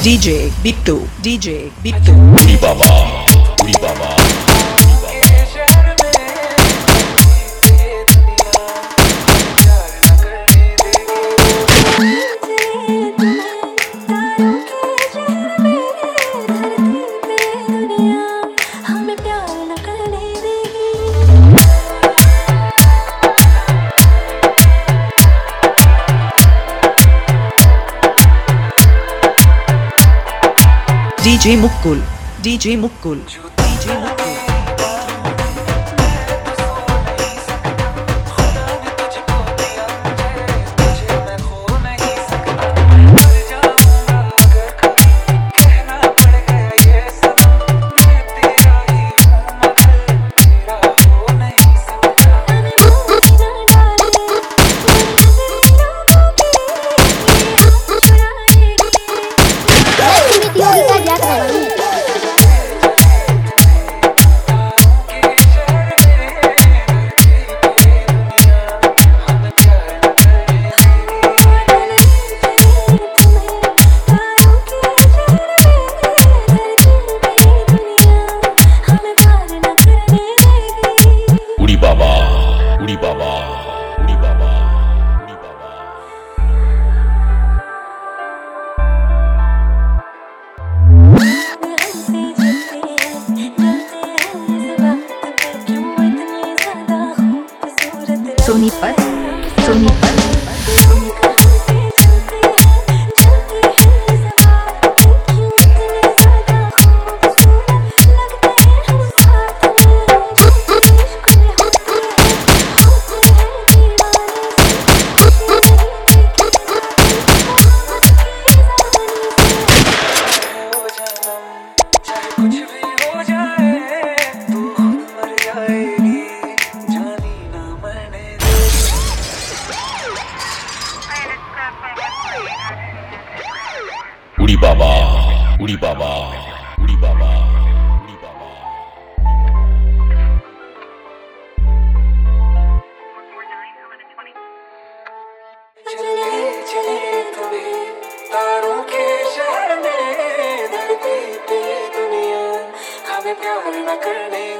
DJ Bittu, DJ Bittu. Uri Baba, Uri Baba. DJ Mukul, DJ Mukul, DJ Mukul. Sonipat, Sonipat. Uri Baba, Uri Baba, Uri Baba, Uri Baba. चले चले तुम्हें तारों के शहर में धरती पे दुनिया हमें प्यार न करने